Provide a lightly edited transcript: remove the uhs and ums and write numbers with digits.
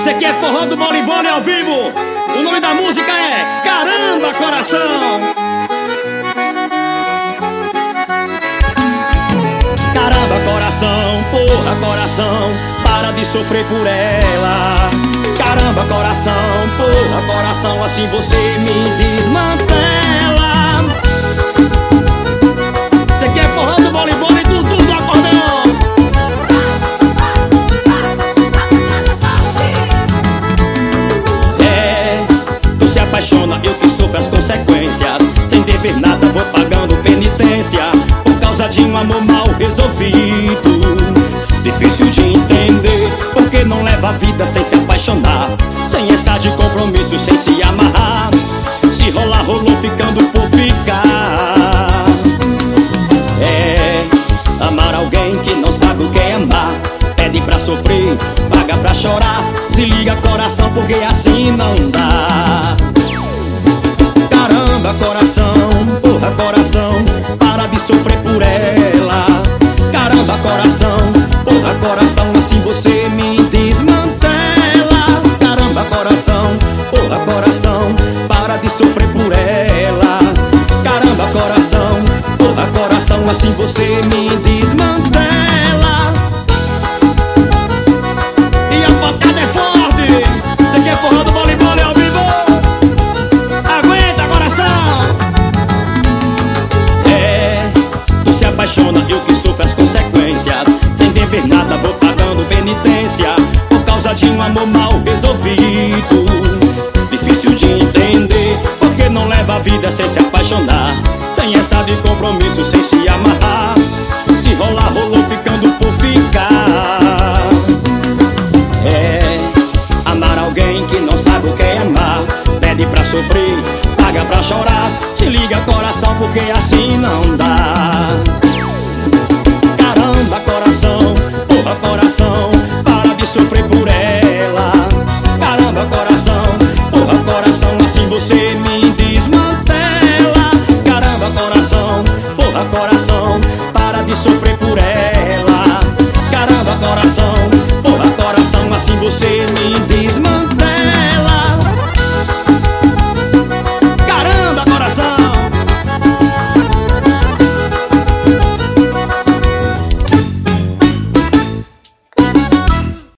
Isso aqui é forró do Bolibone ao vivo. O nome da música é Caramba Coração. Caramba coração, porra coração, para de sofrer por ela. Caramba coração, porra coração, assim você me desmantela. Isso aqui é forró do Bolibone, tudo do acordeão. Tu se apaixona, eu que sofro as consequências. Sem dever nada vou pagando penitência, por causa de um amor mal resolvido. Difícil de entender, porque não leva a vida sem se apaixonar, sem essa de compromisso, sem se amarrar. Se rolar, rolou ficando por ficar. Amar alguém que não sabe o que é amar. Pede pra sofrer, paga pra chorar. Se liga coração, porque assim não dá. Caramba coração, porra coração, para de sofrer por ela. Caramba coração, porra coração, assim você me desmantela. Caramba coração, porra coração, para de sofrer por ela. Caramba coração, porra coração, assim você me desmantela. E a pancada é forte. Isso aqui é forró do Bolibone ao vivo. Aguenta coração. Tu se apaixona, eu que sofro as consequências. Sem dever nada vou pagando penitência, por causa de um amor mal resolvido. Difícil de entender, porque não leva a vida sem se apaixonar, sem essa de compromisso, sem se amarrar. Se rolar, rolou ficando por ficar. Amar alguém que não sabe o que é amar. Pede pra sofrer, paga pra chorar. Se liga coração, porque assim não dá. Caramba coração, porra coração, para de sofrer por ela. Caramba coração, porra coração, assim você me desmantela. Caramba coração, porra coração,